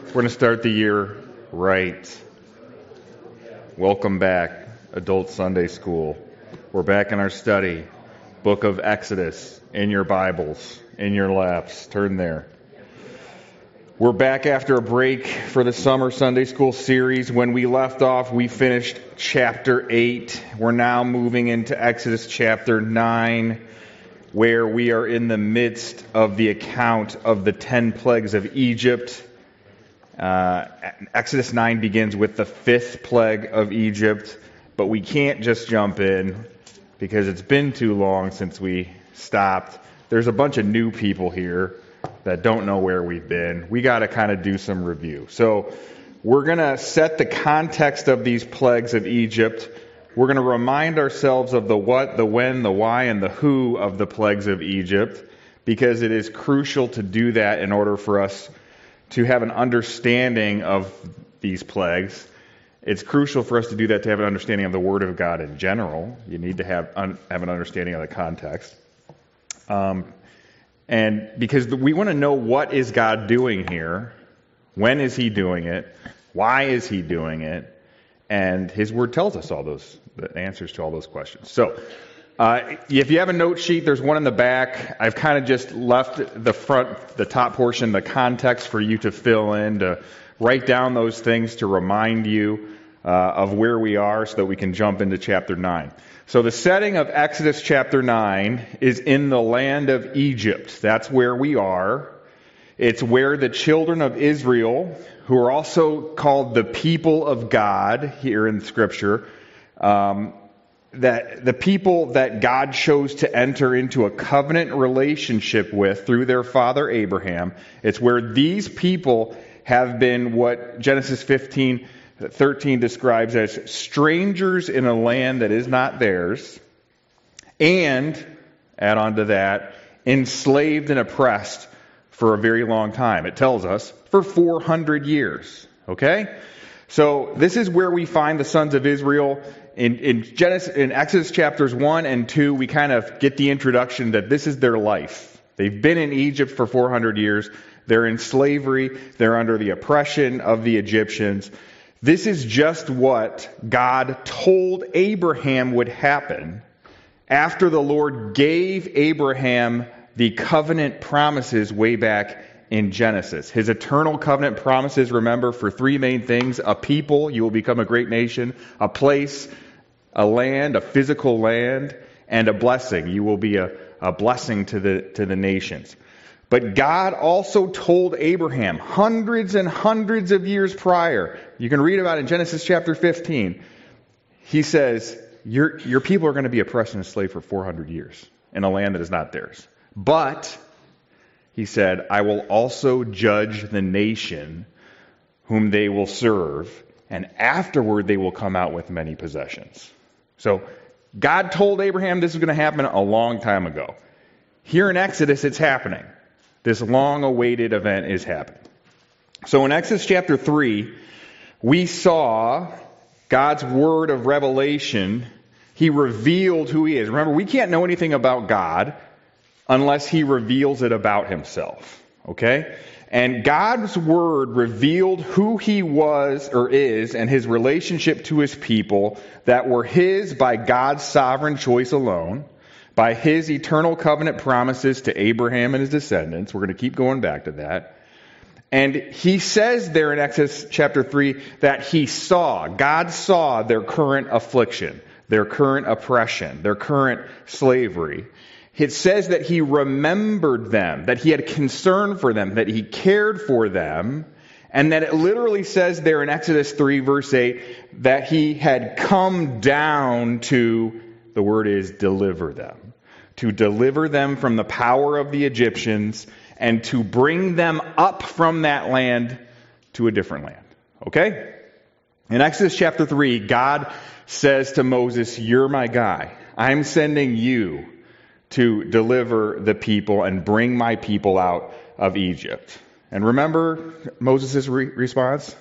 We're going to start the year right. Welcome back, Adult Sunday School. We're back in our study, Book of Exodus, in your Bibles, in your laps. Turn there. We're back after a break for the summer Sunday School series. When we left off, we finished chapter 8. We're now moving into Exodus chapter 9, where we are in the midst of the account of the 10 plagues of Egypt. Exodus 9 begins with the 5th plague of Egypt, but we can't just jump in because it's been too long since we stopped. There's a bunch of new people here that don't know where we've been. We got to kind of do some review. So we're going to set the context of these plagues of Egypt. We're going to remind ourselves of the what, the when, the why, and the who of the plagues of Egypt, because it is crucial to do that in order for us to have an understanding of these plagues. It's crucial for us to do that to have an understanding of the Word of God in general. You need to have an understanding of the context. And because we want to know, what is God doing here? When is He doing it? Why is He doing it? And His Word tells us all the answers to all those questions. So, if you have a note sheet, there's one in the back. I've kind of just left the top portion, the context for you to fill in, to write down those things to remind you of where we are so that we can jump into chapter 9. So the setting of Exodus chapter 9 is in the land of Egypt. That's where we are. It's where the children of Israel, who are also called the people of God here in Scripture, that the people that God chose to enter into a covenant relationship with through their father Abraham, it's where these people have been what Genesis 15:13 describes as strangers in a land that is not theirs, and, add on to that, enslaved and oppressed for a very long time. It tells us, for 400 years. Okay? So this is where we find the sons of Israel. In Exodus chapters 1 and 2, we kind of get the introduction that this is their life. They've been in Egypt for 400 years. They're in slavery. They're under the oppression of the Egyptians. This is just what God told Abraham would happen after the Lord gave Abraham the covenant promises way back in Genesis. His eternal covenant promises, remember, for three main things: a people, you will become a great nation; a place, a land, a physical land; and a blessing, you will be a blessing to the nations. But God also told Abraham hundreds and hundreds of years prior, you can read about it in Genesis chapter 15, He says, your people are going to be oppressed and enslaved for 400 years in a land that is not theirs. But He said, I will also judge the nation whom they will serve, and afterward they will come out with many possessions. So God told Abraham this was going to happen a long time ago. Here in Exodus, it's happening. This long-awaited event is happening. So in Exodus chapter 3, we saw God's word of revelation. He revealed who He is. Remember, we can't know anything about God unless He reveals it about Himself. Okay? And God's Word revealed who He was or is and His relationship to His people that were His by God's sovereign choice alone, by His eternal covenant promises to Abraham and his descendants. We're going to keep going back to that. And He says there in Exodus chapter 3 that God saw their current affliction, their current oppression, their current slavery. It says that He remembered them, that He had concern for them, that He cared for them, and that it literally says there in Exodus 3 verse 8 that He had come down to, the word is, deliver them. To deliver them from the power of the Egyptians and to bring them up from that land to a different land. Okay? In Exodus chapter 3, God says to Moses, you're my guy. I'm sending you to deliver the people and bring my people out of Egypt. And remember Moses' response?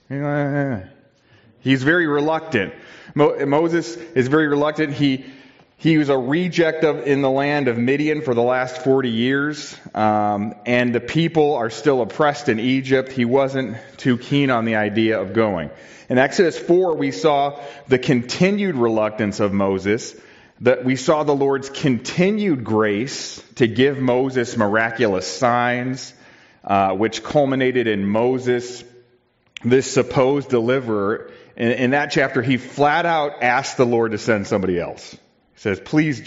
He's very reluctant. Moses is very reluctant. He He was a reject in the land of Midian for the last 40 years, and the people are still oppressed in Egypt. He wasn't too keen on the idea of going. In Exodus 4, we saw the continued reluctance of Moses, that we saw the Lord's continued grace to give Moses miraculous signs, which culminated in Moses, this supposed deliverer. In that chapter, he flat out asked the Lord to send somebody else. He says, please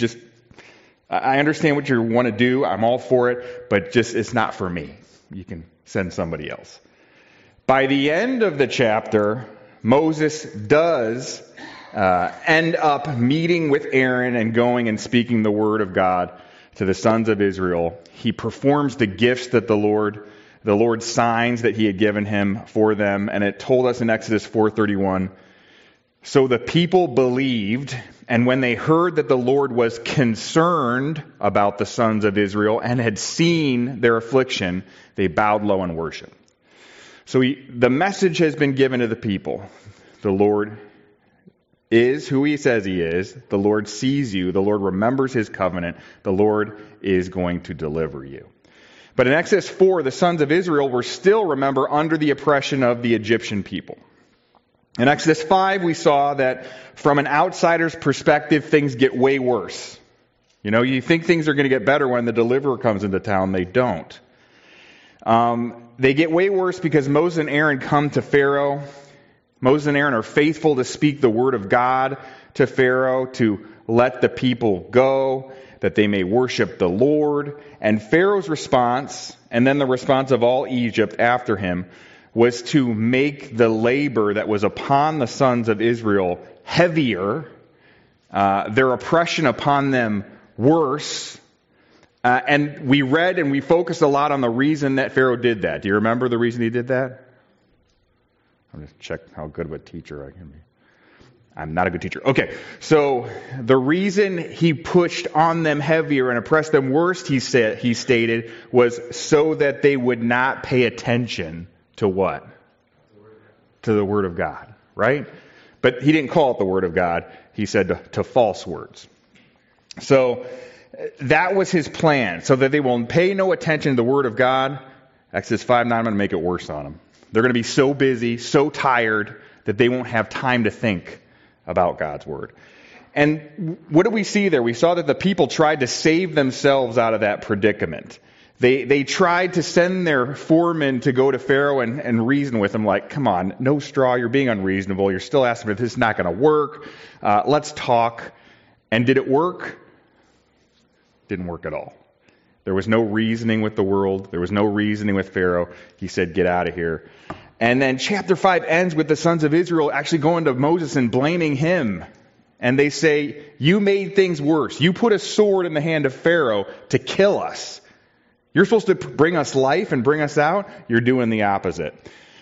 I understand what you want to do. I'm all for it, but it's not for me. You can send somebody else. By the end of the chapter, Moses does end up meeting with Aaron and going and speaking the word of God to the sons of Israel. He performs the gifts that the Lord's signs that he had given him for them. And it told us in Exodus 4:31, so the people believed, and when they heard that the Lord was concerned about the sons of Israel and had seen their affliction, they bowed low and worshiped. So the message has been given to the people. The Lord is who he says he is. The Lord sees you. The Lord remembers his covenant. The Lord is going to deliver you. But in Exodus 4, the sons of Israel were still, remember, under the oppression of the Egyptian people. In Exodus 5, we saw that from an outsider's perspective, things get way worse. You think things are going to get better when the deliverer comes into town. They don't. They get way worse because Moses and Aaron come to Pharaoh. Moses and Aaron are faithful to speak the word of God to Pharaoh to let the people go, that they may worship the Lord. And Pharaoh's response, and then the response of all Egypt after him, was to make the labor that was upon the sons of Israel heavier, their oppression upon them worse. And we read and we focused a lot on the reason that Pharaoh did that. Do you remember the reason he did that? I'm going to check how good of a teacher I can be. I'm not a good teacher. Okay, so the reason he pushed on them heavier and oppressed them worse, he stated, was so that they would not pay attention to what? To the Word of God, right? But he didn't call it the Word of God. He said to false words. So that was his plan, so that they will pay no attention to the Word of God. Exodus 5:9, I'm going to make it worse on them. They're going to be so busy, so tired, that they won't have time to think about God's Word. And what do we see there? We saw that the people tried to save themselves out of that predicament. They tried to send their foreman to go to Pharaoh and reason with him, like, come on, no straw, you're being unreasonable, you're still asking if this is not going to work, let's talk. And did it work? Didn't work at all. There was no reasoning with the world. There was no reasoning with Pharaoh. He said, get out of here. And then chapter 5 ends with the sons of Israel actually going to Moses and blaming him. And they say, you made things worse. You put a sword in the hand of Pharaoh to kill us. You're supposed to bring us life and bring us out. You're doing the opposite.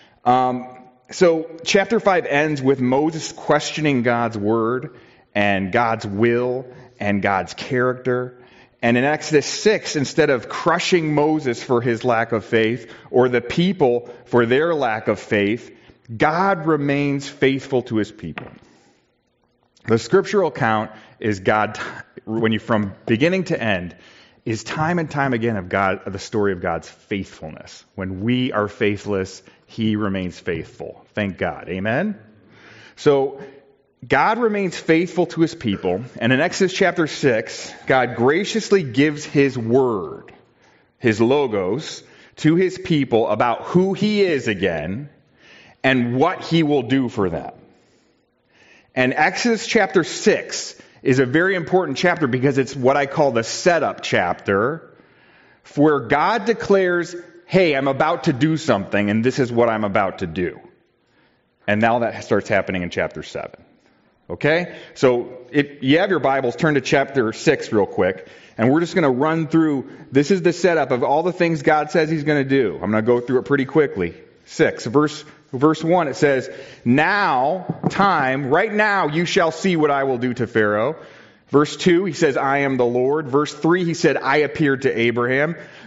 So chapter 5 ends with Moses questioning God's word and God's will and God's character. And in Exodus 6, instead of crushing Moses for his lack of faith or the people for their lack of faith, God remains faithful to his people. The scriptural account is God, when you from beginning to end, is time and time again of the story of God's faithfulness. When we are faithless, he remains faithful. Thank God. Amen? So God remains faithful to his people, and in Exodus chapter 6, God graciously gives his word, his logos, to his people about who he is again and what he will do for them. And Exodus chapter 6 is a very important chapter because it's what I call the setup chapter, where God declares, hey, I'm about to do something, and this is what I'm about to do. And now that starts happening in chapter 7. Okay? So if you have your Bibles, turn to chapter 6 real quick. And we're just going to run through, this is the setup of all the things God says he's going to do. I'm going to go through it pretty quickly. 6, verse 1, it says, right now you shall see what I will do to Pharaoh. Verse 2, he says, I am the Lord. Verse 3, he said, I appeared to Abraham.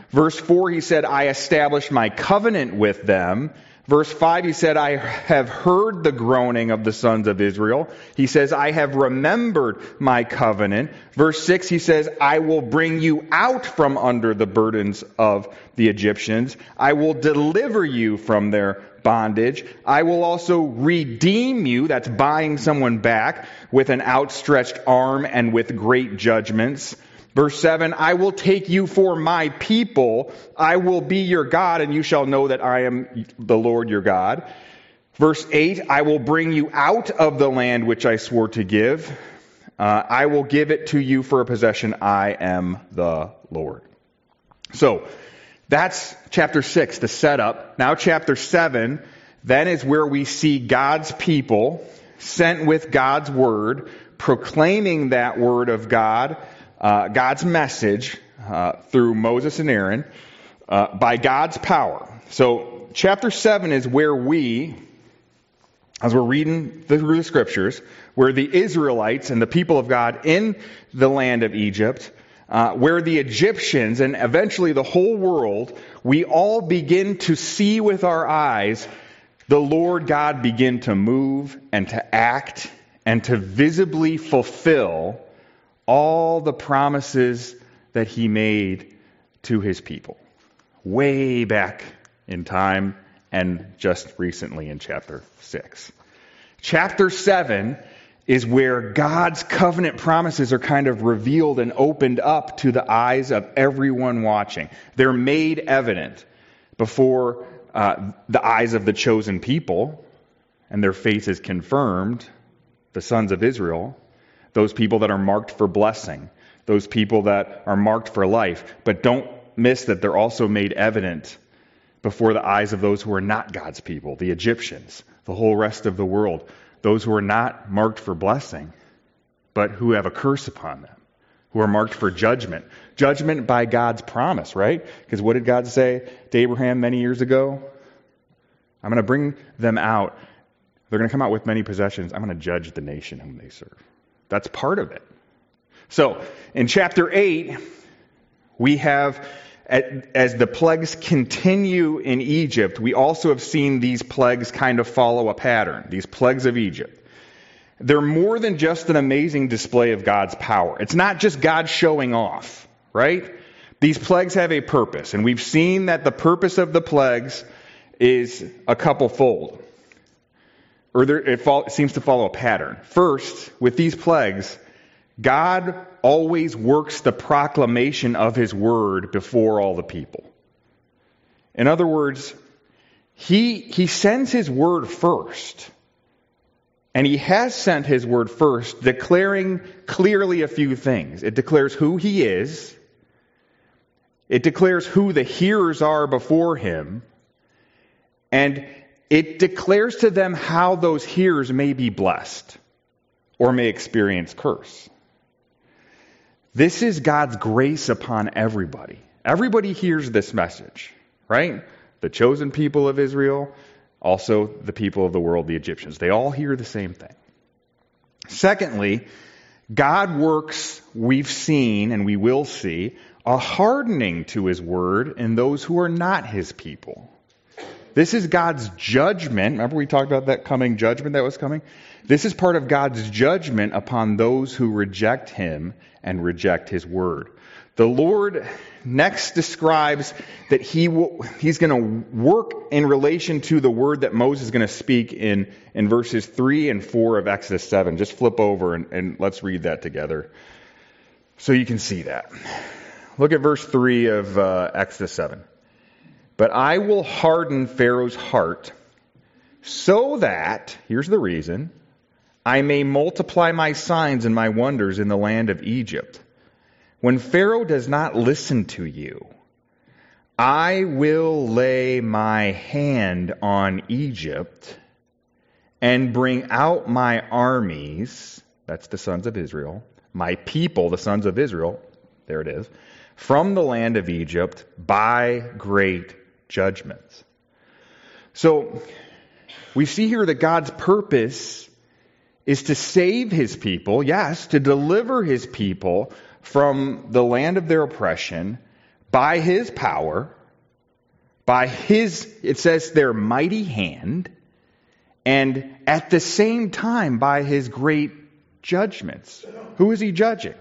Verse 4, he said, I established my covenant with them. Verse 5, he said, I have heard the groaning of the sons of Israel. He says, I have remembered my covenant. Verse 6, he says, I will bring you out from under the burdens of the Egyptians. I will deliver you from their bondage. I will also redeem you, that's buying someone back, with an outstretched arm and with great judgments. Verse 7, I will take you for my people. I will be your God, and you shall know that I am the Lord your God. Verse 8, I will bring you out of the land which I swore to give. I will give it to you for a possession. I am the Lord. So, that's chapter 6, the setup. Now chapter 7, then is where we see God's people sent with God's word, proclaiming that word of God, God's message through Moses and Aaron by God's power. So chapter 7 is where we, as we're reading through the scriptures, where the Israelites and the people of God in the land of Egypt, where the Egyptians and eventually the whole world, we all begin to see with our eyes the Lord God begin to move and to act and to visibly fulfill all the promises that he made to his people. Way back in time and just recently in chapter 6. Chapter 7 is where God's covenant promises are kind of revealed and opened up to the eyes of everyone watching. They're made evident before the eyes of the chosen people, and their faith is confirmed, the sons of Israel, those people that are marked for blessing, those people that are marked for life. But don't miss that they're also made evident before the eyes of those who are not God's people, the Egyptians, the whole rest of the world, those who are not marked for blessing, but who have a curse upon them, who are marked for judgment. Judgment by God's promise, right? Because what did God say to Abraham many years ago? I'm going to bring them out. They're going to come out with many possessions. I'm going to judge the nation whom they serve. That's part of it. So, in chapter 8, we have, as the plagues continue in Egypt, we also have seen these plagues kind of follow a pattern, these plagues of Egypt. They're more than just an amazing display of God's power. It's not just God showing off, right? These plagues have a purpose, and we've seen that the purpose of the plagues is a couple-fold. It seems to follow a pattern. First, with these plagues, God always works the proclamation of his word before all the people. In other words, he sends his word first. And he has sent his word first, declaring clearly a few things. It declares who he is. It declares who the hearers are before him. And it declares to them how those hearers may be blessed or may experience curse. This is God's grace upon everybody. Everybody hears this message, right? The chosen people of Israel, also the people of the world, the Egyptians. They all hear the same thing. Secondly, God works, we've seen and we will see, a hardening to his word in those who are not his people. This is God's judgment. Remember we talked about that coming judgment that was coming? This is part of God's judgment upon those who reject him and reject his word. The Lord next describes that he's going to work in relation to the word that Moses is going to speak in verses 3 and 4 of Exodus 7. Just flip over and let's read that together so you can see that. Look at verse 3 of Exodus 7. But I will harden Pharaoh's heart so that, here's the reason, I may multiply my signs and my wonders in the land of Egypt. When Pharaoh does not listen to you, I will lay my hand on Egypt and bring out my armies, that's the sons of Israel, my people, the sons of Israel, there it is, from the land of Egypt by great judgments. So, we see here that God's purpose is to save his people, yes, to deliver his people from the land of their oppression by his power, by his, it says, their mighty hand, and at the same time by his great judgments. Who is he judging?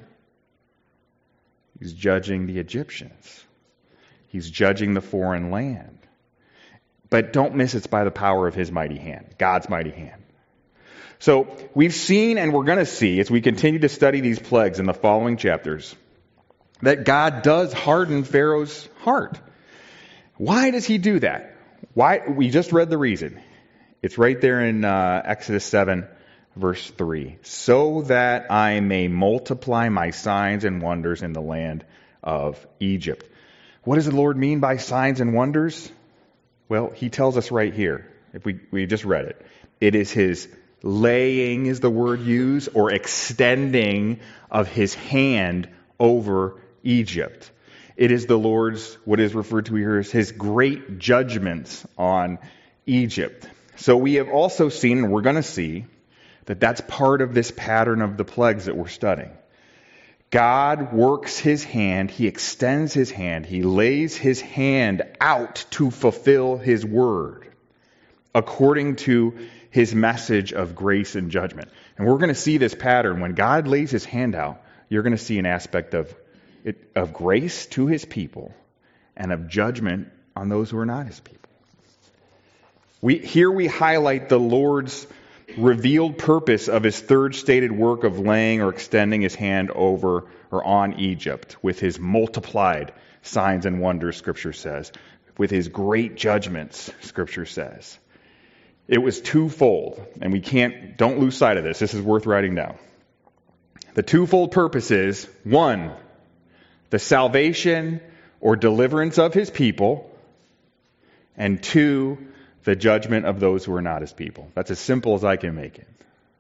He's judging the Egyptians. He's judging the foreign land. But don't miss it's by the power of his mighty hand, God's mighty hand. So we've seen and we're going to see as we continue to study these plagues in the following chapters that God does harden Pharaoh's heart. Why does he do that? Why? We just read the reason. It's right there in Exodus 7, verse 3. So that I may multiply my signs and wonders in the land of Egypt. What does the Lord mean by signs and wonders? Well, he tells us right here. If we just read it. It is his laying is the word used, or extending of his hand over Egypt. It is the Lord's, what is referred to here as his great judgments on Egypt. So we have also seen, and we're going to see, that that's part of this pattern of the plagues that we're studying. God works his hand, he extends his hand, he lays his hand out to fulfill his word, according to his message of grace and judgment. And we're going to see this pattern. When God lays his hand out, you're going to see an aspect of grace to his people and of judgment on those who are not his people. Here we highlight the Lord's revealed purpose of his third stated work of laying or extending his hand over or on Egypt with his multiplied signs and wonders, Scripture says, with his great judgments, Scripture says. It was twofold, and don't lose sight of this. This is worth writing down. The twofold purpose is, one, the salvation or deliverance of his people, and two, the judgment of those who are not his people. That's as simple as I can make it.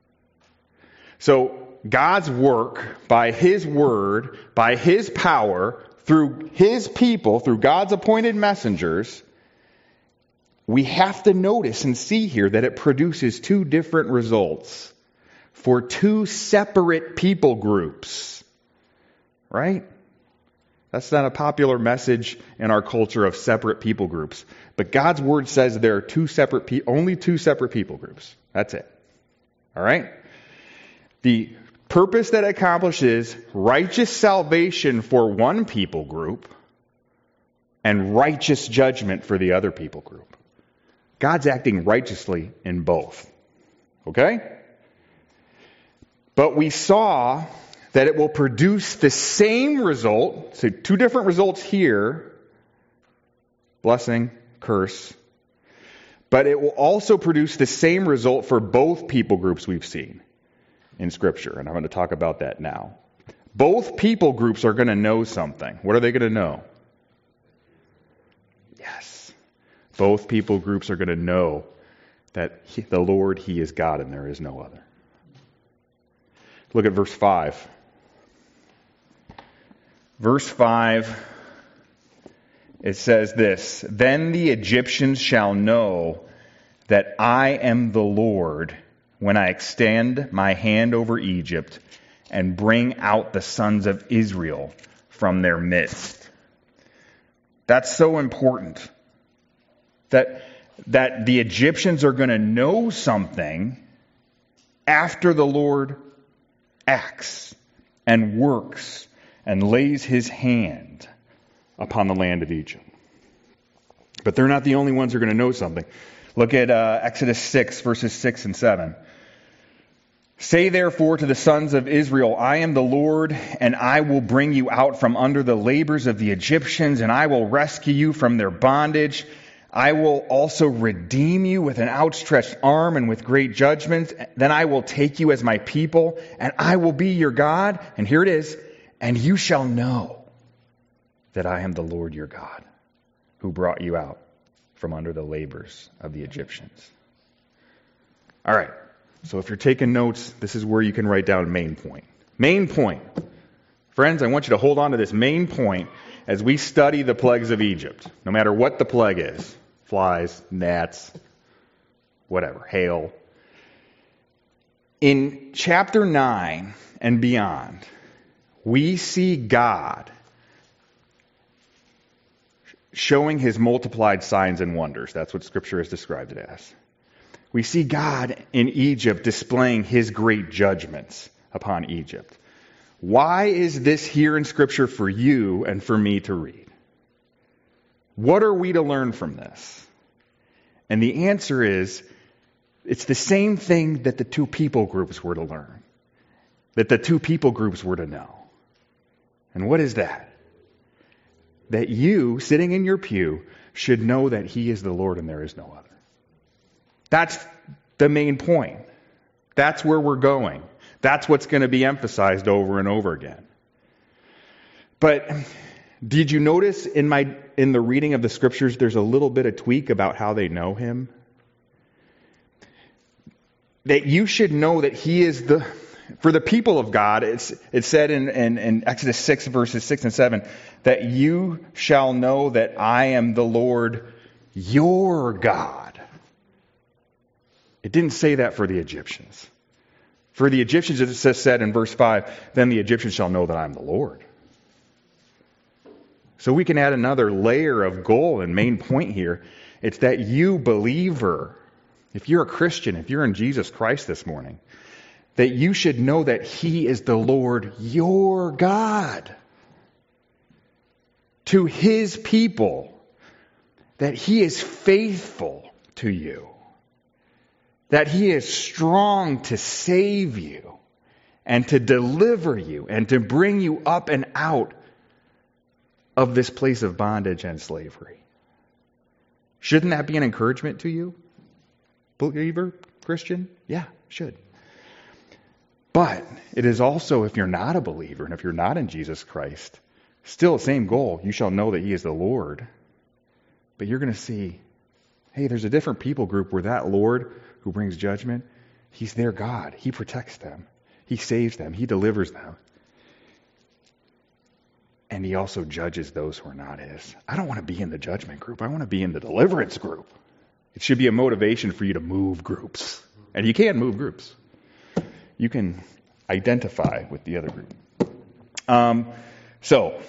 So, God's work, by his word, by his power, through his people, through God's appointed messengers, we have to notice and see here that it produces two different results for two separate people groups. Right? That's not a popular message in our culture of separate people groups. But God's word says there are only two separate people groups. That's it. All right? The purpose that accomplishes righteous salvation for one people group and righteous judgment for the other people group. God's acting righteously in both. Okay? But we saw that it will produce the same result. So two different results here. Blessing, curse. But it will also produce the same result for both people groups we've seen in Scripture. And I'm going to talk about that now. Both people groups are going to know something. What are they going to know? Yes. Both people groups are going to know that the Lord, he is God and there is no other. Look at verse 5. Verse 5, it says this, Then the Egyptians shall know that I am the Lord when I extend my hand over Egypt and bring out the sons of Israel from their midst. That's so important. That the Egyptians are going to know something after the Lord acts and works and lays his hand upon the land of Egypt. But they're not the only ones who are going to know something. Look at Exodus 6, verses 6 and 7. Say therefore to the sons of Israel, I am the Lord, and I will bring you out from under the labors of the Egyptians, and I will rescue you from their bondage. I will also redeem you with an outstretched arm and with great judgment. Then I will take you as my people, and I will be your God. And here it is. And you shall know that I am the Lord your God, who brought you out from under the labors of the Egyptians. All right. So if you're taking notes, this is where you can write down main point. Main point. Friends, I want you to hold on to this main point as we study the plagues of Egypt, no matter what the plague is. Flies, gnats, whatever, hail. In chapter 9 and beyond, we see God showing his multiplied signs and wonders. That's what Scripture has described it as. We see God in Egypt displaying his great judgments upon Egypt. Why is this here in Scripture for you and for me to read? What are we to learn from this? And the answer is, it's the same thing that the two people groups were to learn, that the two people groups were to know. And what is that? That you, sitting in your pew, should know that he is the Lord and there is no other. That's the main point. That's where we're going. That's what's going to be emphasized over and over again. But did you notice in the reading of the Scriptures, there's a little bit of tweak about how they know him? That you should know that he is for the people of God, it's said in Exodus 6, verses 6 and 7, that you shall know that I am the Lord your God. It didn't say that for the Egyptians. For the Egyptians, it said in verse 5, then the Egyptians shall know that I am the Lord. So we can add another layer of goal and main point here. It's that you, believer, if you're a Christian, if you're in Jesus Christ this morning, that you should know that he is the Lord your God. To his people, that he is faithful to you. That he is strong to save you and to deliver you and to bring you up and out of this place of bondage and slavery. Shouldn't that be an encouragement to you? Believer, Christian? Yeah, should. But it is also, if you're not a believer and if you're not in Jesus Christ, still the same goal. You shall know that he is the Lord. But you're going to see, hey, there's a different people group where that Lord who brings judgment, he's their God. He protects them. He saves them. He delivers them. And he also judges those who are not his. I don't want to be in the judgment group. I want to be in the deliverance group. It should be a motivation for you to move groups. And you can move groups. You can identify with the other group. So,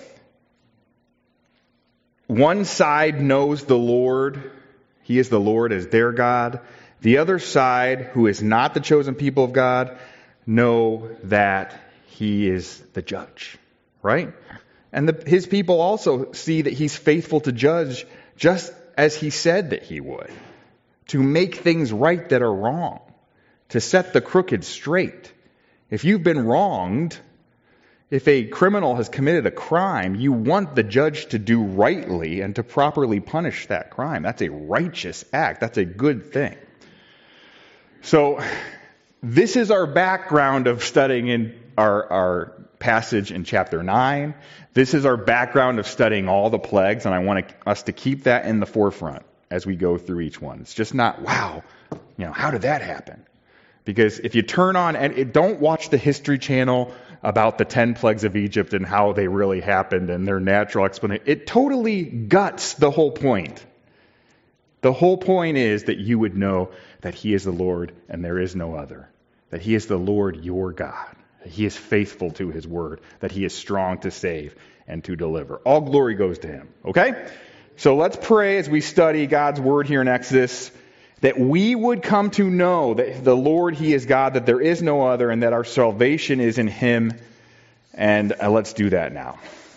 one side knows the Lord. He is the Lord as their God. The other side, who is not the chosen people of God, know that he is the judge. Right? And his people also see that he's faithful to judge just as he said that he would. To make things right that are wrong. To set the crooked straight. If you've been wronged, if a criminal has committed a crime, you want the judge to do rightly and to properly punish that crime. That's a righteous act. That's a good thing. So, this is our background of studying in our passage in chapter 9. This is our background of studying all the plagues, and I want us to keep that in the forefront as we go through each one. It's just not, wow, how did that happen? Because if you turn on, and don't watch the History Channel about the 10 plagues of Egypt and how they really happened and their natural explanation. It totally guts the whole point. The whole point is that you would know that he is the Lord and there is no other. That he is the Lord your God. That he is faithful to his word. That he is strong to save and to deliver. All glory goes to him. Okay? So let's pray as we study God's word here in Exodus, that we would come to know that the Lord, he is God, that there is no other, and that our salvation is in him. And let's do that now.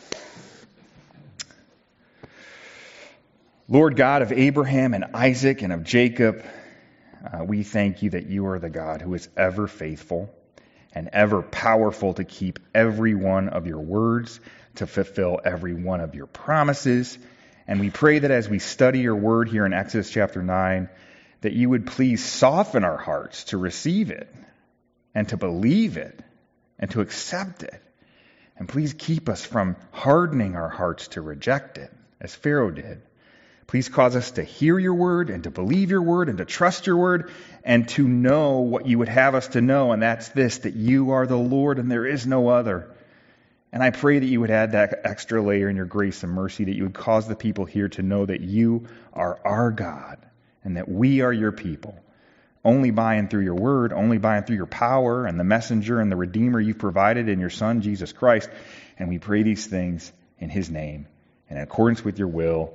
Lord God of Abraham and Isaac and of Jacob, we thank you that you are the God who is ever faithful and ever powerful to keep every one of your words, to fulfill every one of your promises. And we pray that as we study your word here in Exodus chapter 9, that you would please soften our hearts to receive it and to believe it and to accept it. And please keep us from hardening our hearts to reject it, as Pharaoh did. Please cause us to hear your word and to believe your word and to trust your word and to know what you would have us to know. And that's this, that you are the Lord and there is no other. And I pray that you would add that extra layer in your grace and mercy, that you would cause the people here to know that you are our God and that we are your people. Only by and through your word, only by and through your power and the messenger and the redeemer you've provided in your Son, Jesus Christ. And we pray these things in his name, in accordance with your will,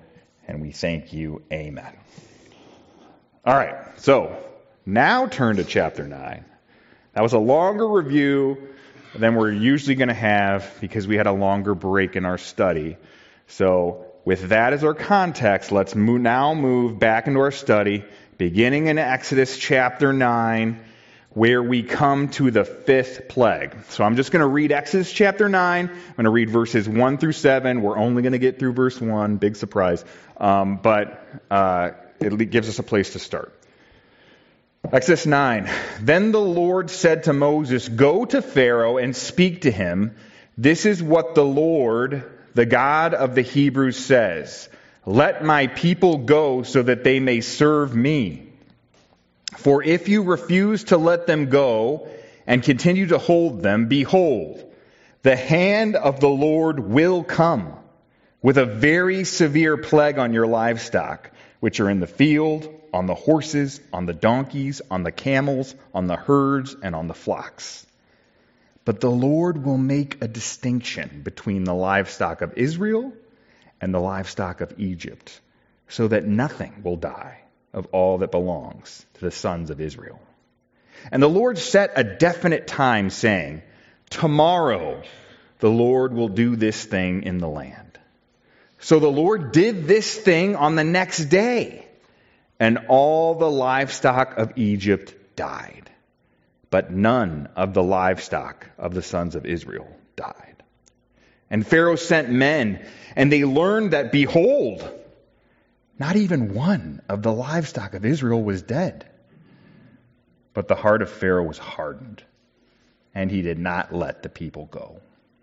And we thank you. Amen. All right, so now turn to chapter 9. That was a longer review than we're usually going to have because we had a longer break in our study. So with that as our context, let's now move back into our study, beginning in Exodus chapter 9, where we come to the 5th plague. So I'm just going to read Exodus chapter 9. I'm going to read verses 1 through 7. We're only going to get through verse 1. Big surprise. But it gives us a place to start. Exodus 9. Then the Lord said to Moses, "Go to Pharaoh and speak to him. This is what the Lord, the God of the Hebrews, says. Let my people go so that they may serve me. For if you refuse to let them go and continue to hold them, behold, the hand of the Lord will come with a very severe plague on your livestock, which are in the field, on the horses, on the donkeys, on the camels, on the herds, and on the flocks. But the Lord will make a distinction between the livestock of Israel and the livestock of Egypt, so that nothing will die of all that belongs to the sons of Israel." And the Lord set a definite time, saying, "Tomorrow the Lord will do this thing in the land." So the Lord did this thing on the next day, and all the livestock of Egypt died, but none of the livestock of the sons of Israel died. And Pharaoh sent men, and they learned that, behold, not even one of the livestock of Israel was dead. But the heart of Pharaoh was hardened, and he did not let the people go.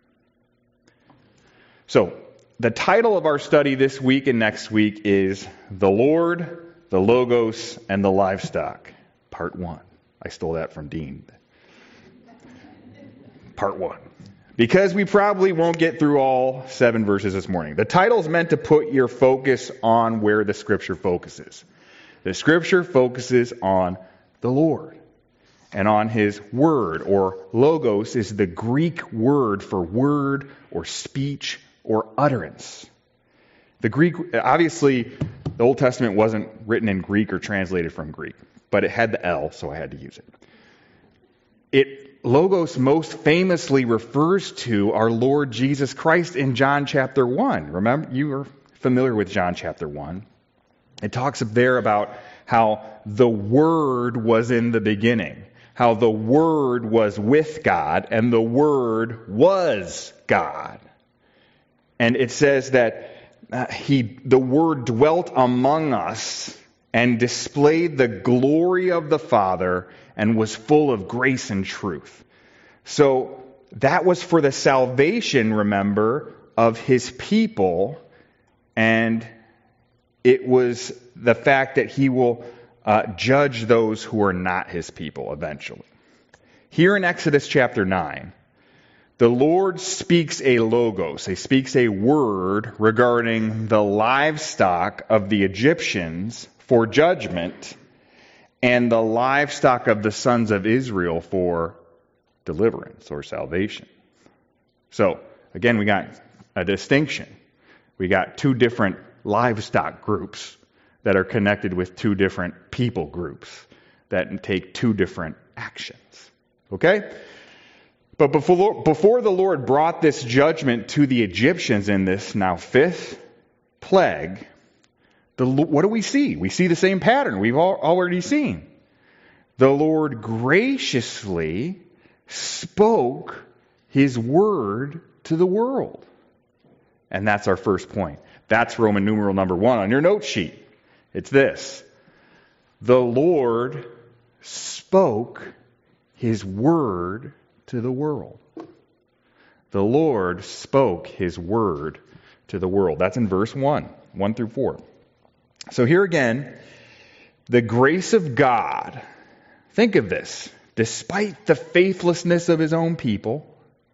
So, the title of our study this week and next week is The Lord, the Logos, and the Livestock, Part 1. I stole that from Dean. Part 1. Because we probably won't get through all 7 verses this morning. The title is meant to put your focus on where the Scripture focuses. The Scripture focuses on the Lord and on His Word, or logos is the Greek word for word or speech or utterance. The Greek, obviously, the Old Testament wasn't written in Greek or translated from Greek, but it had the L, so I had to use it. Logos most famously refers to our Lord Jesus Christ in John chapter 1. Remember, you are familiar with John chapter 1. It talks there about how the Word was in the beginning, how the Word was with God, and the Word was God. And it says that the Word dwelt among us and displayed the glory of the Father and was full of grace and truth. So that was for the salvation, remember, of His people, and it was the fact that He will judge those who are not His people eventually. Here in Exodus chapter 9, the Lord speaks a logos, He speaks a word regarding the livestock of the Egyptians for judgment, and the livestock of the sons of Israel for deliverance or salvation. So, again, we got a distinction. We got 2 different livestock groups that are connected with 2 different people groups that take 2 different actions. Okay? But before the Lord brought this judgment to the Egyptians in this now 5th plague, what do we see? We see the same pattern we've already seen. The Lord graciously spoke His word to the world. And that's our first point. That's Roman numeral number 1 on your note sheet. It's this. The Lord spoke His word to the world. The Lord spoke His word to the world. That's in verse 1 through 4. So here again, the grace of God. Think of this. Despite the faithlessness of His own people,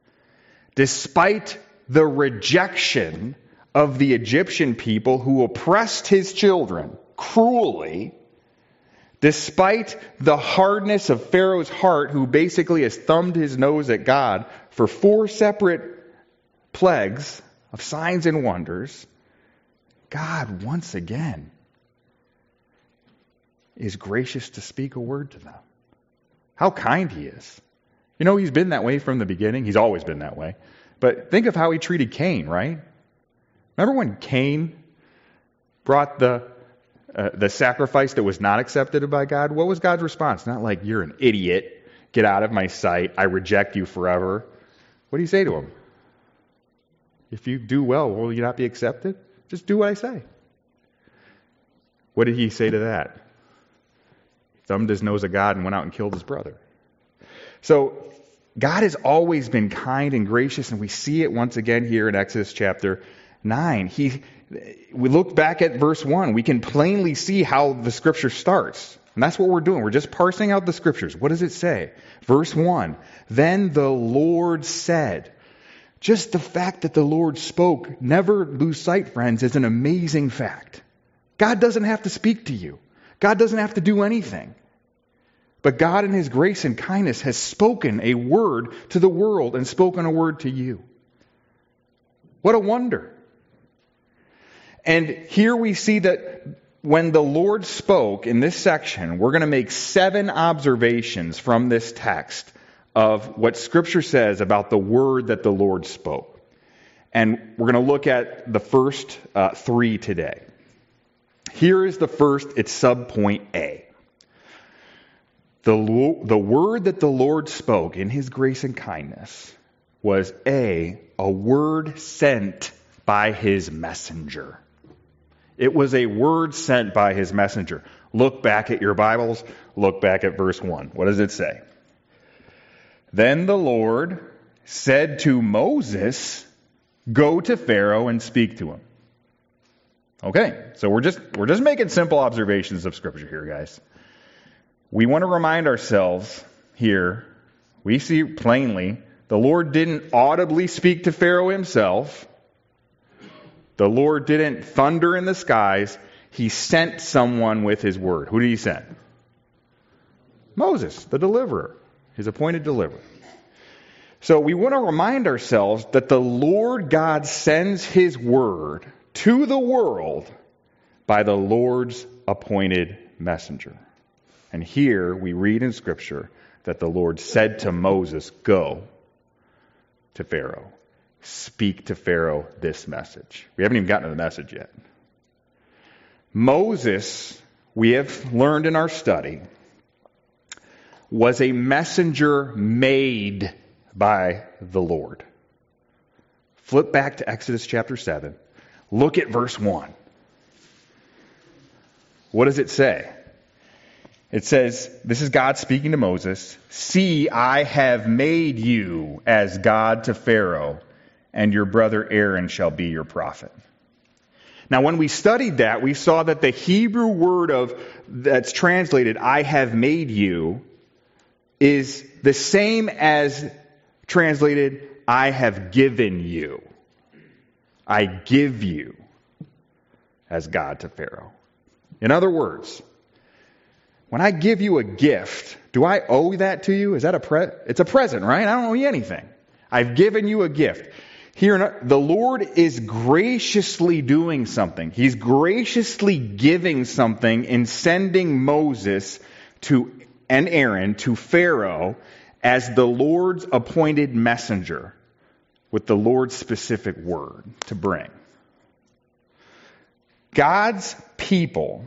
despite the rejection of the Egyptian people who oppressed His children cruelly, despite the hardness of Pharaoh's heart, who basically has thumbed his nose at God for 4 separate plagues of signs and wonders, God, once again, is gracious to speak a word to them. How kind he is. You know, he's been that way from the beginning. He's always been that way. But think of how he treated Cain, right? Remember when Cain brought the sacrifice that was not accepted by God? What was God's response? Not like, you're an idiot. Get out of my sight. I reject you forever. What did he say to him? If you do well, will you not be accepted? Just do what I say. What did he say to that? He thumbed his nose at God and went out and killed his brother. So God has always been kind and gracious, and we see it once again here in Exodus chapter 9. We look back at verse 1. We can plainly see how the scripture starts. And that's what we're doing. We're just parsing out the scriptures. What does it say? Verse 1. Then the Lord said. Just the fact that the Lord spoke, never lose sight, friends, is an amazing fact. God doesn't have to speak to you. God doesn't have to do anything. But God in his grace and kindness has spoken a word to the world and spoken a word to you. What a wonder. And here we see that when the Lord spoke in this section, we're going to make 7 observations from this text of what Scripture says about the word that the Lord spoke. And we're going to look at the first 3 today. Here is the first, it's subpoint A. The word that the Lord spoke in his grace and kindness was a word sent by his messenger. It was a word sent by his messenger. Look back at your Bibles. Look back at verse 1. What does it say? Then the Lord said to Moses, go to Pharaoh and speak to him. Okay, so we're just making simple observations of Scripture here, guys. We want to remind ourselves here, we see plainly, the Lord didn't audibly speak to Pharaoh himself. The Lord didn't thunder in the skies. He sent someone with his word. Who did he send? Moses, the deliverer, his appointed deliverer. So we want to remind ourselves that the Lord God sends his word to the world by the Lord's appointed messenger. And here we read in Scripture that the Lord said to Moses, go to Pharaoh. Speak to Pharaoh this message. We haven't even gotten to the message yet. Moses, we have learned in our study, was a messenger made by the Lord. Flip back to Exodus chapter 7. Look at verse 1. What does it say? It says, this is God speaking to Moses, see, I have made you as God to Pharaoh, and your brother Aaron shall be your prophet. Now, when we studied that, we saw that the Hebrew word that's translated, I have made you, is the same as translated, I have given you. I give you as God to Pharaoh. In other words, when I give you a gift, do I owe that to you? Is that it's a present, right? I don't owe you anything. I've given you a gift. Here, the Lord is graciously doing something. He's graciously giving something in sending Moses and Aaron to Pharaoh as the Lord's appointed messenger with the Lord's specific word to bring. God's people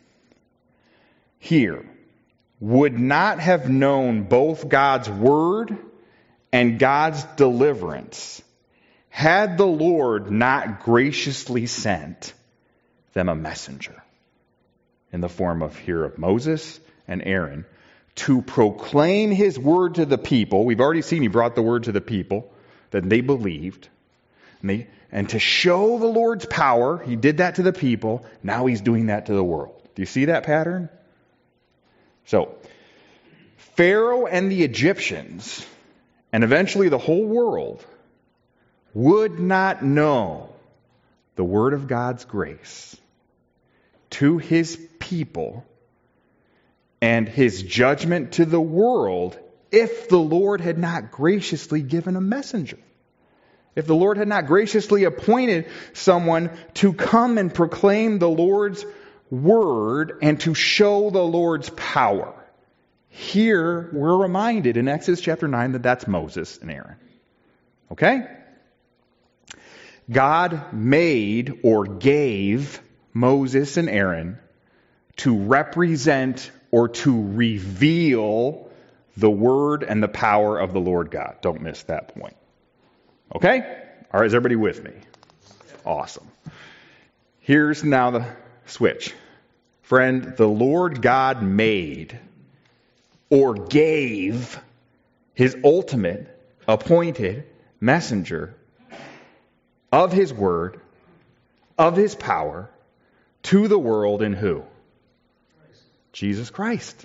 here would not have known both God's word and God's deliverance had the Lord not graciously sent them a messenger in the form of Moses and Aaron to proclaim his word to the people. We've already seen he brought the word to the people that they believed. And to show the Lord's power, he did that to the people. Now he's doing that to the world. Do you see that pattern? So, Pharaoh and the Egyptians, and eventually the whole world, would not know the word of God's grace to his people and his judgment to the world if the Lord had not graciously given a messenger. If the Lord had not graciously appointed someone to come and proclaim the Lord's word and to show the Lord's power. Here we're reminded in Exodus chapter 9 that that's Moses and Aaron. Okay? God made or gave Moses and Aaron to represent or to reveal the word and the power of the Lord God. Don't miss that point. Okay? All right, is everybody with me? Awesome. Here's now the switch. Friend, the Lord God made or gave his ultimate appointed messenger of his word, of his power, to the world in who? Jesus Christ.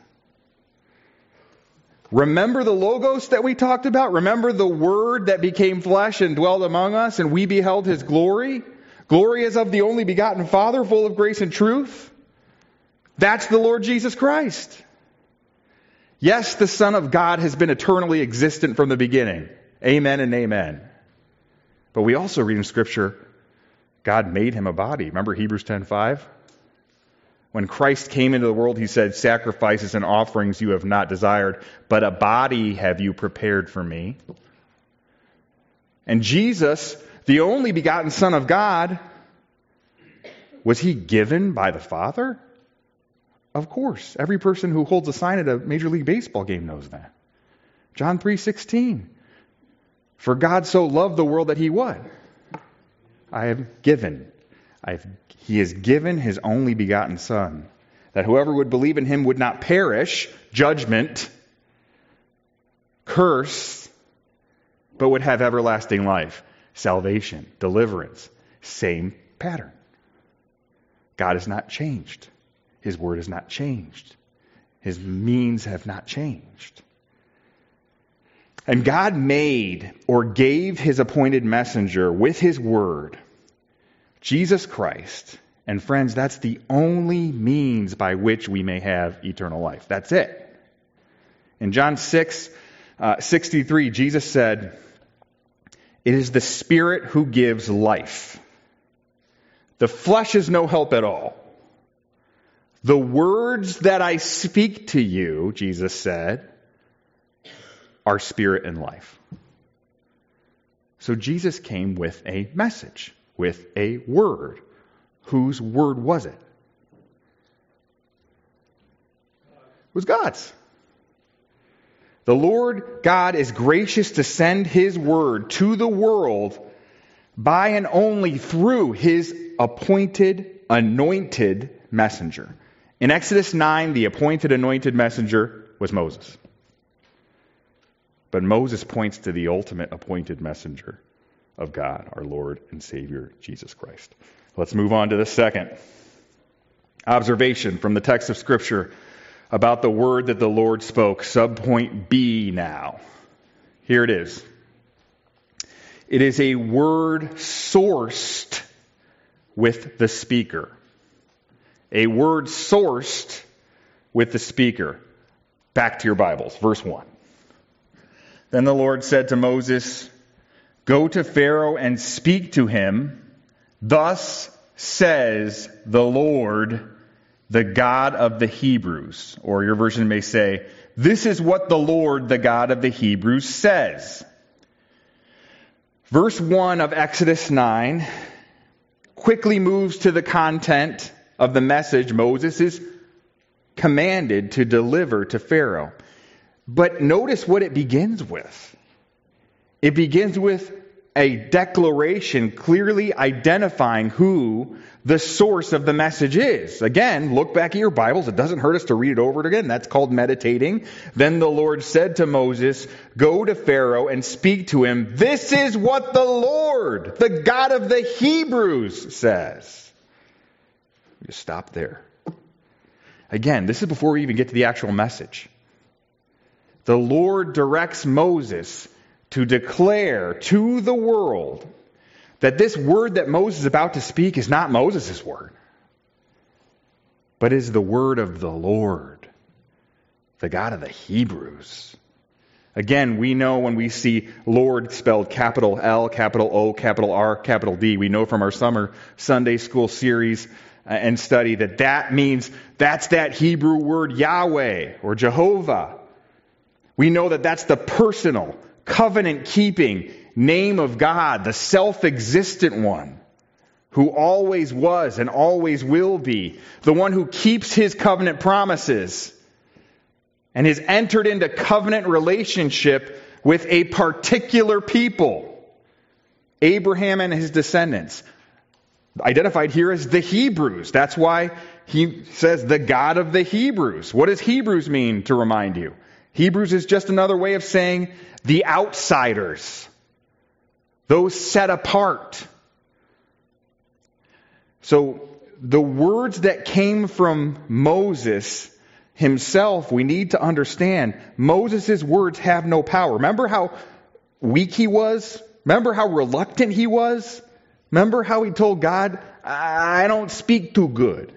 Remember the Logos that we talked about? Remember the Word that became flesh and dwelt among us, and we beheld His glory? Glory as of the only begotten Father, full of grace and truth. That's the Lord Jesus Christ. Yes, the Son of God has been eternally existent from the beginning. Amen and amen. But we also read in Scripture, God made Him a body. Remember Hebrews 10:5? When Christ came into the world, He said, sacrifices and offerings you have not desired, but a body have you prepared for me. And Jesus, the only begotten Son of God, was He given by the Father? Of course. Every person who holds a sign at a Major League Baseball game knows that. John 3:16. For God so loved the world that He what? I have given. He has given His only begotten Son, that whoever would believe in Him would not perish, judgment, curse, but would have everlasting life, salvation, deliverance. Same pattern. God has not changed. His word has not changed. His means have not changed. And God made or gave His appointed messenger with His word, Jesus Christ. And friends, that's the only means by which we may have eternal life. That's it. In John 6:63, Jesus said, "It is the Spirit who gives life. The flesh is no help at all. The words that I speak to you," Jesus said, "are spirit and life." So Jesus came with a message, with a word. Whose word was it? It was God's. The Lord God is gracious to send His word to the world by and only through His appointed, anointed messenger. In Exodus 9, the appointed, anointed messenger was Moses. But Moses points to the ultimate appointed messenger of God, our Lord and Savior, Jesus Christ. Let's move on to the second observation from the text of Scripture about the word that the Lord spoke. Subpoint B now. Here it is. It is a word sourced with the speaker. A word sourced with the speaker. Back to your Bibles, verse 1. Then the Lord said to Moses, "Go to Pharaoh and speak to him. Thus says the Lord, the God of the Hebrews." Or your version may say, "This is what the Lord, the God of the Hebrews, says." Verse 1 of Exodus 9 quickly moves to the content of the message Moses is commanded to deliver to Pharaoh. But notice what it begins with. It begins with a declaration clearly identifying who the source of the message is. Again, look back at your Bibles. It doesn't hurt us to read it over again. That's called meditating. Then the Lord said to Moses, "Go to Pharaoh and speak to him. This is what the Lord, the God of the Hebrews, says." Just stop there. Again, this is before we even get to the actual message. The Lord directs Moses to declare to the world that this word that Moses is about to speak is not Moses' word, but is the word of the Lord, the God of the Hebrews. Again, we know when we see Lord spelled capital L, capital O, capital R, capital D, we know from our summer Sunday school series and study that means that's that Hebrew word Yahweh or Jehovah. We know that that's the personal, covenant-keeping name of God, the self-existent one, who always was and always will be, the one who keeps his covenant promises and has entered into covenant relationship with a particular people, Abraham and his descendants, identified here as the Hebrews. That's why he says the God of the Hebrews. What does Hebrews mean, to remind you? Hebrews is just another way of saying the outsiders, those set apart. So the words that came from Moses himself, we need to understand, Moses' words have no power. Remember how weak he was? Remember how reluctant he was? Remember how he told God, I don't speak too good.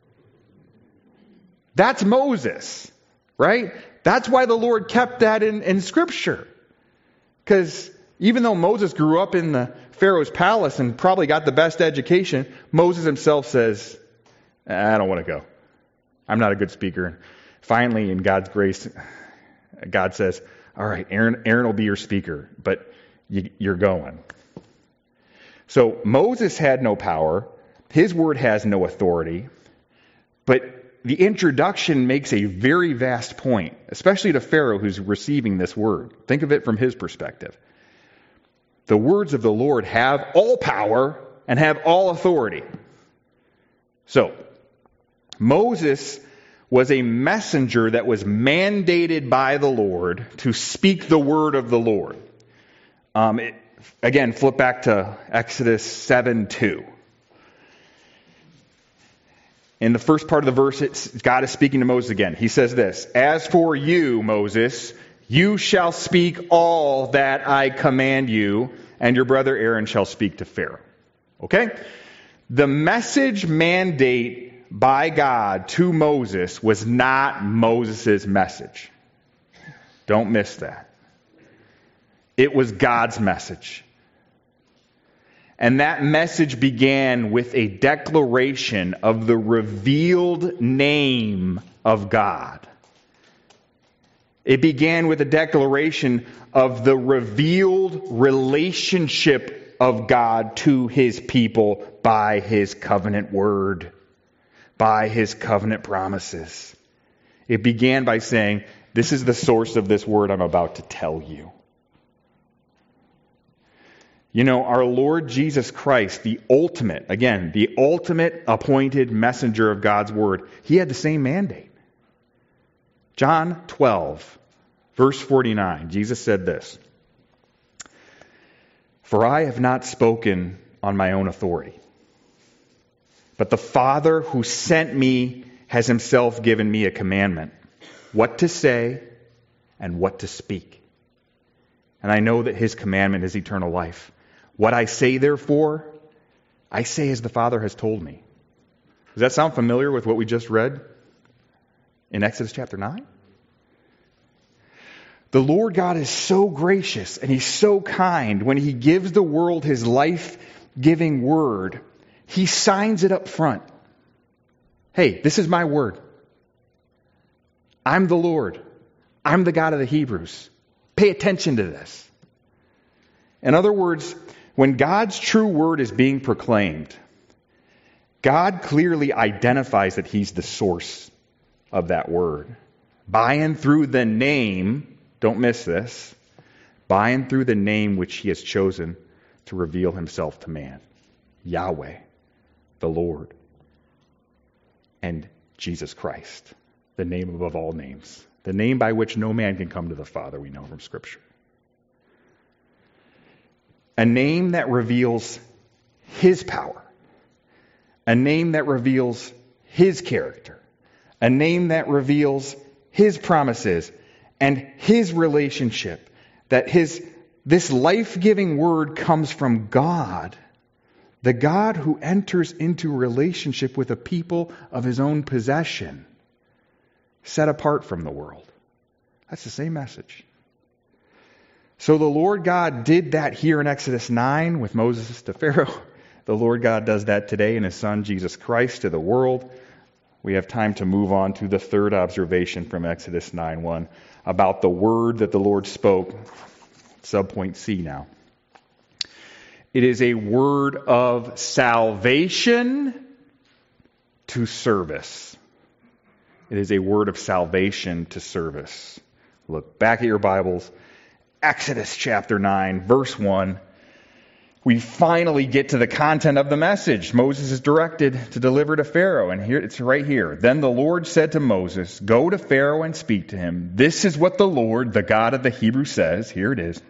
That's Moses, right? That's why the Lord kept that in Scripture. Because even though Moses grew up in the Pharaoh's palace and probably got the best education, Moses himself says, I don't want to go. I'm not a good speaker. Finally, in God's grace, God says, all right, Aaron will be your speaker, but you're going. So Moses had no power. His word has no authority. But the introduction makes a very vast point, especially to Pharaoh who's receiving this word. Think of it from his perspective. The words of the Lord have all power and have all authority. So, Moses was a messenger that was mandated by the Lord to speak the word of the Lord. Again, flip back to Exodus 7:2. In the first part of the verse, God is speaking to Moses again. He says this, as for you, Moses, you shall speak all that I command you, and your brother Aaron shall speak to Pharaoh. Okay? The message mandate by God to Moses was not Moses' message. Don't miss that. It was God's message. And that message began with a declaration of the revealed name of God. It began with a declaration of the revealed relationship of God to his people by his covenant word, by his covenant promises. It began by saying, this is the source of this word I'm about to tell you. You know, our Lord Jesus Christ, the ultimate appointed messenger of God's word, he had the same mandate. John 12, verse 49, Jesus said this, for I have not spoken on my own authority, but the Father who sent me has himself given me a commandment, what to say and what to speak. And I know that his commandment is eternal life. What I say, therefore, I say as the Father has told me. Does that sound familiar with what we just read in Exodus chapter 9? The Lord God is so gracious and he's so kind when he gives the world his life-giving word. He signs it up front. Hey, this is my word. I'm the Lord. I'm the God of the Hebrews. Pay attention to this. In other words, when God's true word is being proclaimed, God clearly identifies that he's the source of that word. By and through the name, don't miss this, by and through the name which he has chosen to reveal himself to man. Yahweh, the Lord, and Jesus Christ, the name above all names. The name by which no man can come to the Father, we know from Scripture. A name that reveals his power. A name that reveals his character. A name that reveals his promises and his relationship. That this life-giving word comes from God. The God who enters into relationship with a people of his own possession. Set apart from the world. That's the same message. So the Lord God did that here in Exodus 9 with Moses to Pharaoh. The Lord God does that today in His Son, Jesus Christ, to the world. We have time to move on to the third observation from Exodus 9:1 about the word that the Lord spoke. Subpoint C now. It is a word of salvation to service. It is a word of salvation to service. Look back at your Bibles. Exodus chapter 9, verse 1. We finally get to the content of the message Moses is directed to deliver to Pharaoh. And here it's right here. Then the Lord said to Moses, "Go to Pharaoh and speak to him. This is what the Lord, the God of the Hebrews, says." Here it is.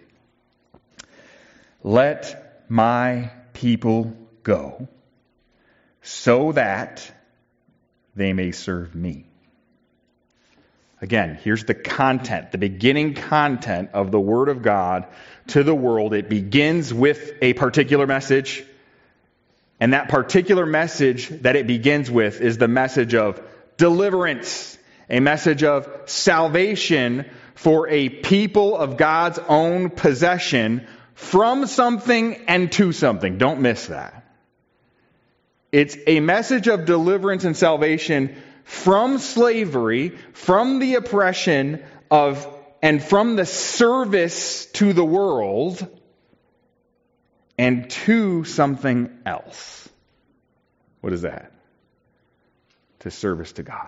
"Let my people go, so that they may serve me." Again, here's the content, the beginning content of the Word of God to the world. It begins with a particular message, and that particular message that it begins with is the message of deliverance, a message of salvation for a people of God's own possession from something and to something. Don't miss that. It's a message of deliverance and salvation from slavery, from the oppression of, and from the service to the world, and to something else. What is that? To service to God.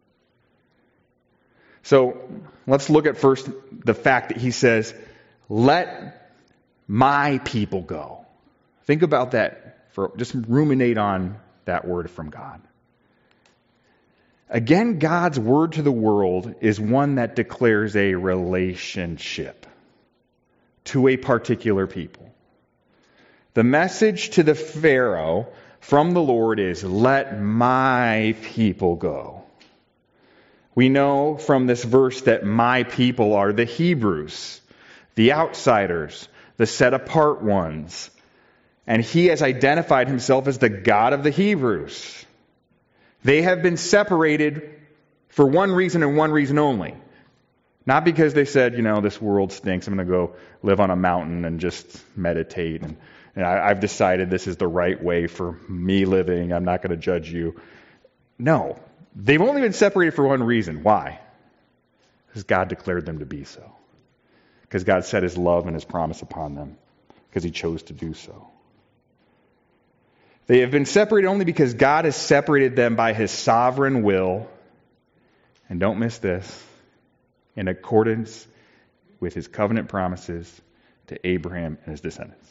So let's look at first the fact that he says, "Let my people go." Think about that. Just ruminate on that word from God. Again, God's word to the world is one that declares a relationship to a particular people. The message to the Pharaoh from the Lord is, "Let my people go." We know from this verse that my people are the Hebrews, the outsiders, the set-apart ones. And he has identified himself as the God of the Hebrews. They have been separated for one reason and one reason only. Not because they said, this world stinks, I'm going to go live on a mountain and just meditate. And I've decided this is the right way for me living. I'm not going to judge you. No. They've only been separated for one reason. Why? Because God declared them to be so. Because God set His love and His promise upon them. Because He chose to do so. They have been separated only because God has separated them by His sovereign will. And don't miss this. In accordance with His covenant promises to Abraham and his descendants.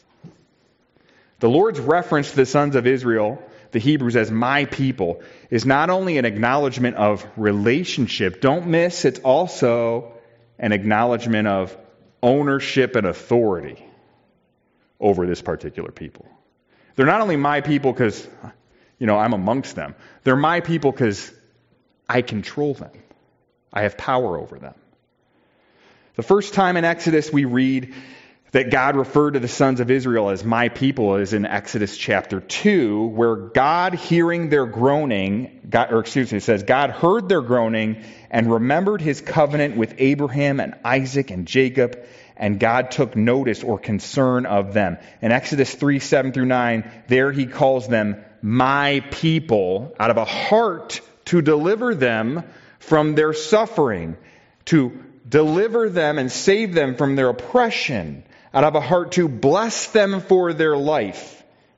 The Lord's reference to the sons of Israel, the Hebrews, as my people, is not only an acknowledgement of relationship. Don't miss, it's also an acknowledgement of ownership and authority over this particular people. They're not only my people because, I'm amongst them. They're my people because I control them. I have power over them. The first time in Exodus we read that God referred to the sons of Israel as my people is in Exodus chapter 2, where God hearing their groaning, it says, God heard their groaning and remembered His covenant with Abraham and Isaac and Jacob, and God took notice or concern of them. In Exodus 3:7-9, there He calls them my people out of a heart to deliver them from their suffering, to deliver them and save them from their oppression, out of a heart to bless them for their life.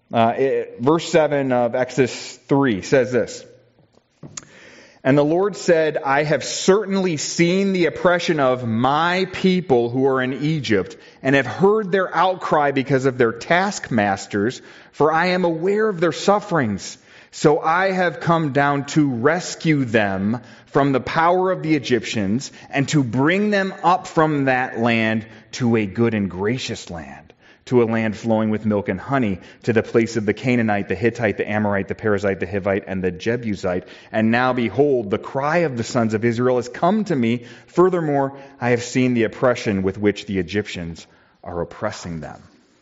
Verse 7 of Exodus 3 says this, "And the Lord said, I have certainly seen the oppression of my people who are in Egypt, and have heard their outcry because of their taskmasters, for I am aware of their sufferings. So I have come down to rescue them from the power of the Egyptians, and to bring them up from that land to a good and gracious land, to a land flowing with milk and honey, to the place of the Canaanite, the Hittite, the Amorite, the Perizzite, the Hivite, and the Jebusite. And now behold, the cry of the sons of Israel has come to me. Furthermore, I have seen the oppression with which the Egyptians are oppressing them."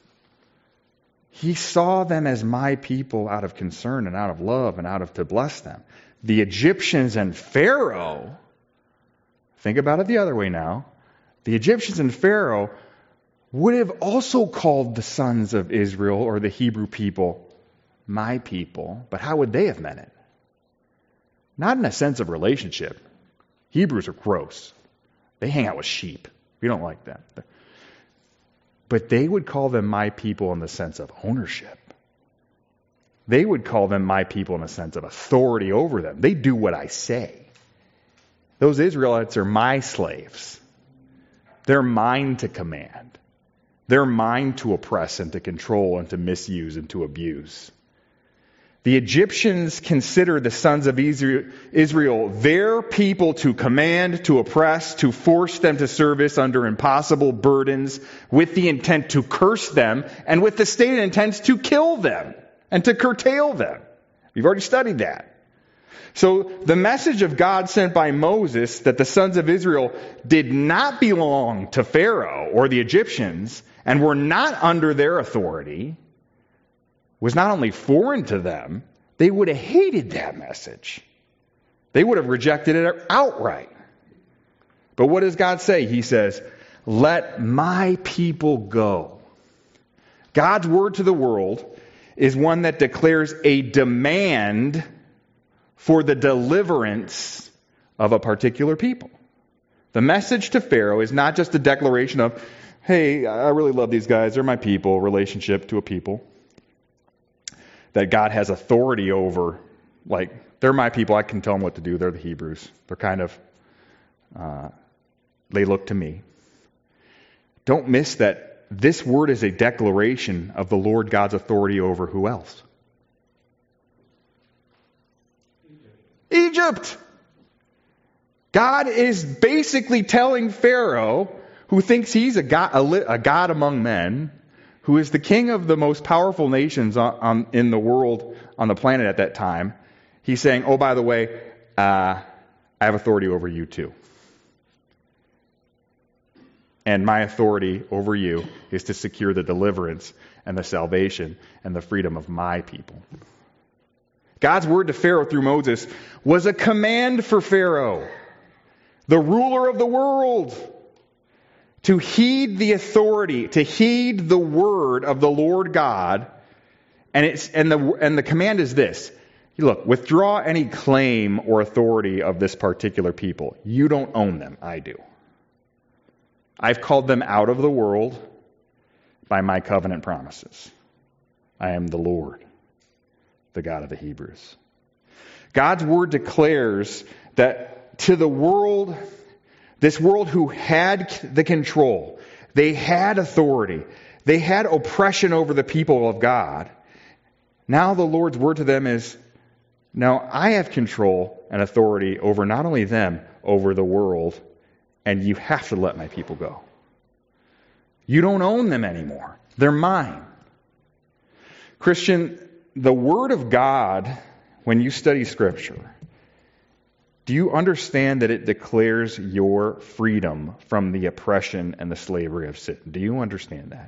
He saw them as my people out of concern and out of love and out of to bless them. The Egyptians and Pharaoh, think about it the other way now. The Egyptians and Pharaoh would have also called the sons of Israel or the Hebrew people my people. But how would they have meant it? Not in a sense of relationship. Hebrews are gross. They hang out with sheep. We don't like them. But they would call them my people in the sense of ownership. They would call them my people in a sense of authority over them. They do what I say. Those Israelites are my slaves. They're mine to command. They're mine to oppress and to control and to misuse and to abuse. The Egyptians considered the sons of Israel their people to command, to oppress, to force them to service under impossible burdens with the intent to curse them and with the stated intent to kill them and to curtail them. We've already studied that. So the message of God sent by Moses that the sons of Israel did not belong to Pharaoh or the Egyptians and were not under their authority was not only foreign to them, they would have hated that message. They would have rejected it outright. But what does God say? He says, let my people go. God's word to the world is one that declares a demand for the deliverance of a particular people. The message to Pharaoh is not just a declaration of, hey, I really love these guys, they're my people, relationship to a people that God has authority over. Like, they're my people, I can tell them what to do, they're the Hebrews. They're kind of, they look to me. Don't miss that this word is a declaration of the Lord God's authority over who else? Egypt. God is basically telling Pharaoh, who thinks he's a god among men, who is the king of the most powerful nations in the world, on the planet at that time, he's saying, oh, by the way, I have authority over you too. And my authority over you is to secure the deliverance and the salvation and the freedom of my people. God's word to Pharaoh through Moses was a command for Pharaoh, the ruler of the world, to heed the authority, to heed the word of the Lord God. And the command is this: look, withdraw any claim or authority of this particular people. You don't own them, I do. I've called them out of the world by my covenant promises. I am the Lord, the God of the Hebrews. God's word declares that to the world, this world who had the control, they had authority, they had oppression over the people of God. Now the Lord's word to them is, now I have control and authority over not only them, over the world, and you have to let my people go. You don't own them anymore. They're mine. Christian, the Word of God, when you study Scripture, do you understand that it declares your freedom from the oppression and the slavery of sin? Do you understand that?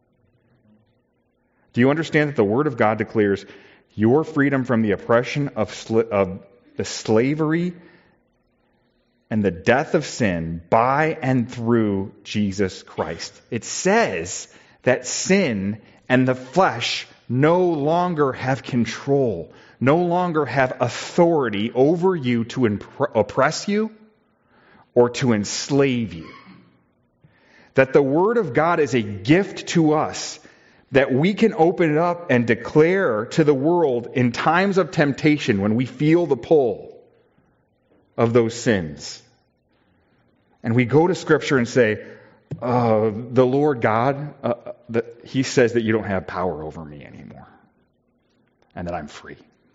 Do you understand that the Word of God declares your freedom from the oppression of the slavery and the death of sin by and through Jesus Christ? It says that sin and the flesh no longer have control, no longer have authority over you to oppress you or to enslave you. That the Word of God is a gift to us, that we can open it up and declare to the world in times of temptation when we feel the pull of those sins. And we go to Scripture and say, the Lord God, He says that you don't have power over me anymore, and that I'm free.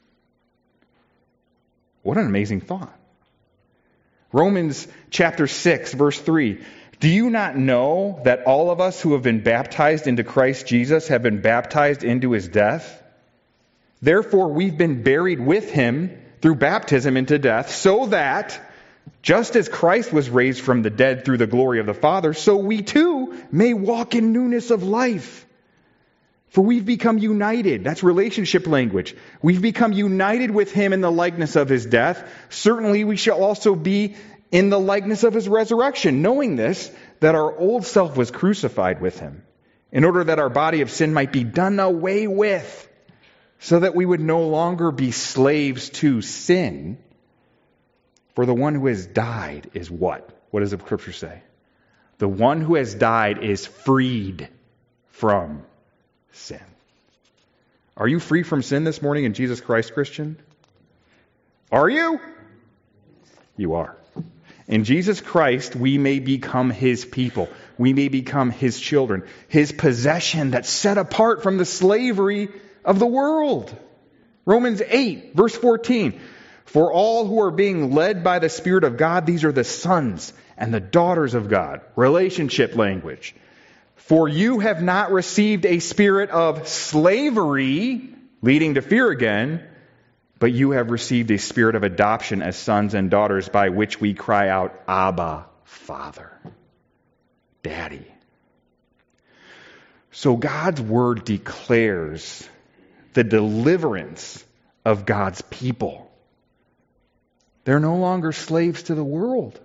What an amazing thought. Romans chapter 6, verse 3. Do you not know that all of us who have been baptized into Christ Jesus have been baptized into His death? Therefore, we've been buried with Him through baptism into death, so that, just as Christ was raised from the dead through the glory of the Father, so we too may walk in newness of life. For we've become united. That's relationship language. We've become united with Him in the likeness of His death. Certainly we shall also be in the likeness of His resurrection. Knowing this, that our old self was crucified with him, in order that our body of sin might be done away with, so that we would no longer be slaves to sin. For the one who has died is what? What does the scripture say? The one who has died is freed from sin. Are you free from sin this morning in Jesus Christ, Christian? Are you? You are. In Jesus Christ, we may become his people. We may become his children, his possession that's set apart from the slavery of the world. Romans 8, verse 14. For all who are being led by the Spirit of God, these are the sons and the daughters of God. Relationship language. For you have not received a spirit of slavery, leading to fear again, but you have received a spirit of adoption as sons and daughters, by which we cry out, Abba, Father, Daddy. So God's word declares the deliverance of God's people. They're no longer slaves to the world.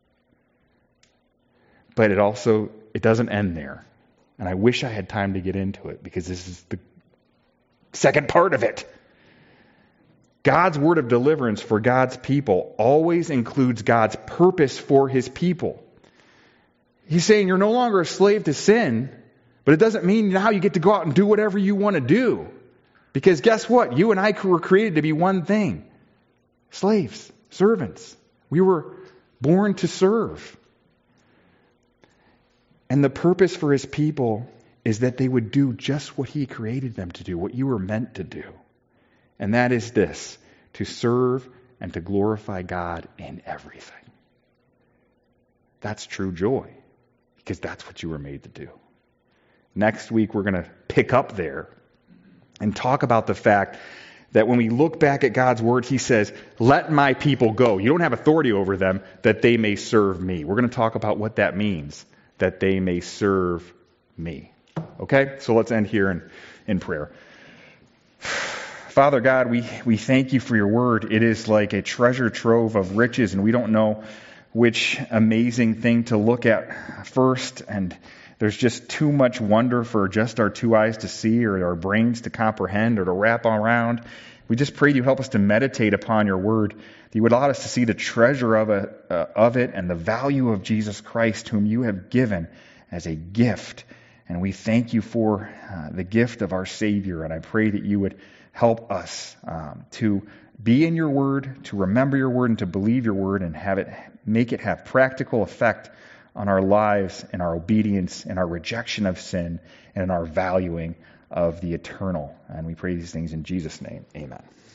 But it doesn't end there. And I wish I had time to get into it, because this is the second part of it. God's word of deliverance for God's people always includes God's purpose for his people. He's saying you're no longer a slave to sin, but it doesn't mean now you get to go out and do whatever you want to do. Because guess what? You and I were created to be one thing. Slaves, servants. We were born to serve. And the purpose for his people is that they would do just what he created them to do, what you were meant to do. And that is this, to serve and to glorify God in everything. That's true joy, because that's what you were made to do. Next week, we're going to pick up there and talk about the fact that when we look back at God's word, he says, let my people go. You don't have authority over them, that they may serve me. We're going to talk about what that means, that they may serve me. Okay? So let's end here in prayer. Father God, we thank you for your word. It is like a treasure trove of riches, and we don't know which amazing thing to look at first. And there's just too much wonder for just our two eyes to see, or our brains to comprehend, or to wrap around. We just pray you help us to meditate upon your word, that you would allow us to see the treasure of it and the value of Jesus Christ, whom you have given as a gift. And we thank you for the gift of our Savior. And I pray that you would help us to be in your word, to remember your word, and to believe your word, and make it have practical effect on our lives, and our obedience, and our rejection of sin, and our valuing of the eternal. And we pray these things in Jesus' name. Amen.